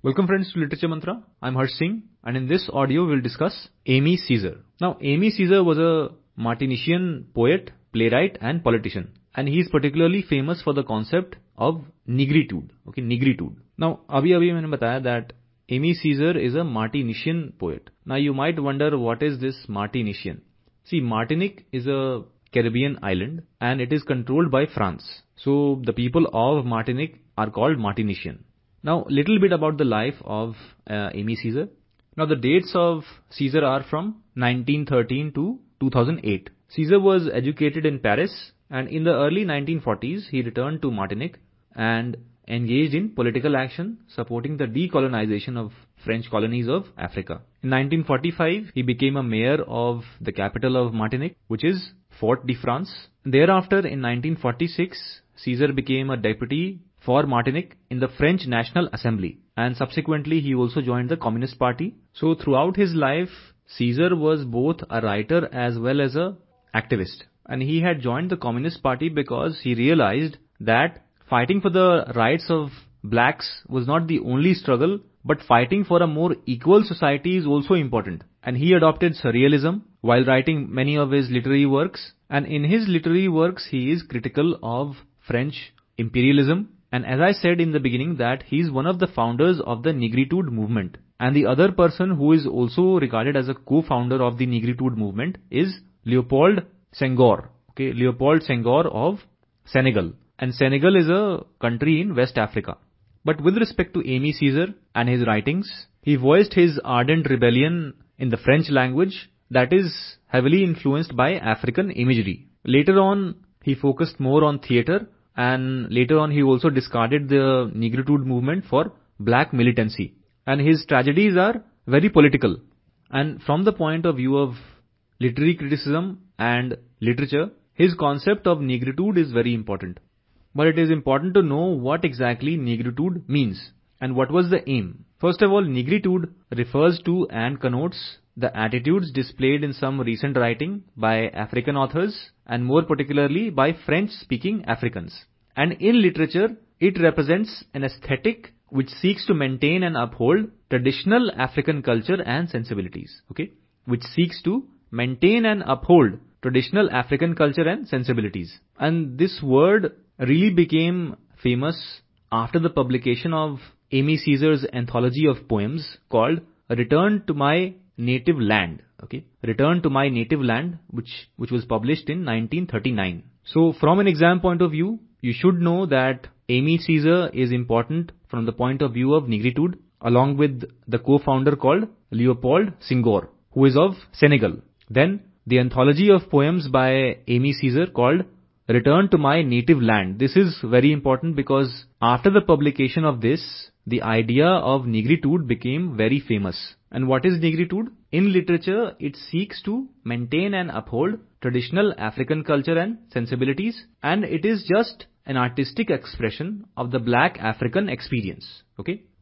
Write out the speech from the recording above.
Welcome friends to Literature Mantra. I'm Harsh Singh and in this audio we'll discuss Amy Caesar. Now Amy Caesar was a Martinician poet, playwright and politician, and he is particularly famous for the concept of negritude. Okay, negritude. Now abhi मैंने बताया that Amy Caesar is a Martinician poet. Now you might wonder what is this Martinician? See, Martinique is a Caribbean island and it is controlled by France. So the people of Martinique are called Martinician. Now, little bit about the life of Amy Caesar. Now, the dates of Caesar are from 1913 to 2008. Caesar was educated in Paris, and in the early 1940s, he returned to Martinique and engaged in political action, supporting the decolonization of French colonies of Africa. In 1945, he became a mayor of the capital of Martinique, which is Fort de France. Thereafter, in 1946, Caesar became a deputy for Martinique in the French National Assembly, and subsequently he also joined the Communist Party. So throughout his life, Caesar was both a writer as well as a activist, and he had joined the Communist Party because he realized that fighting for the rights of blacks was not the only struggle, but fighting for a more equal society is also important. And he adopted surrealism while writing many of his literary works, and in his literary works he is critical of French imperialism. And as I said in the beginning that he is one of the founders of the Negritude movement. And the other person who is also regarded as a co-founder of the Negritude movement is Leopold Senghor. Okay, Leopold Senghor of Senegal. And Senegal is a country in West Africa. But with respect to Amy Caesar and his writings, he voiced his ardent rebellion in the French language that is heavily influenced by African imagery. Later on, he focused more on theatre, and later on he also discarded the Negritude movement for black militancy. And his tragedies are very political. And from the point of view of literary criticism and literature, his concept of negritude is very important. But it is important to know what exactly negritude means and what was the aim. First of all, negritude refers to and connotes the attitudes displayed in some recent writing by African authors and more particularly by French-speaking Africans. And in literature, it represents an aesthetic which seeks to maintain and uphold traditional African culture and sensibilities. Okay, which seeks to maintain and uphold traditional African culture and sensibilities. And this word really became famous after the publication of Amy Caesar's anthology of poems called Return to My Native Land. Okay, Return to My Native Land, which was published in 1939. So from an exam point of view, you should know that Amy Caesar is important from the point of view of negritude, along with the co-founder called Leopold Senghor, who is of Senegal. Then the anthology of poems by Amy Caesar called Return to My Native Land. This is very important because after the publication of this, the idea of negritude became very famous. And what is negritude? In literature, it seeks to maintain and uphold traditional African culture and sensibilities, and it is just an artistic expression of the black African experience. Okay?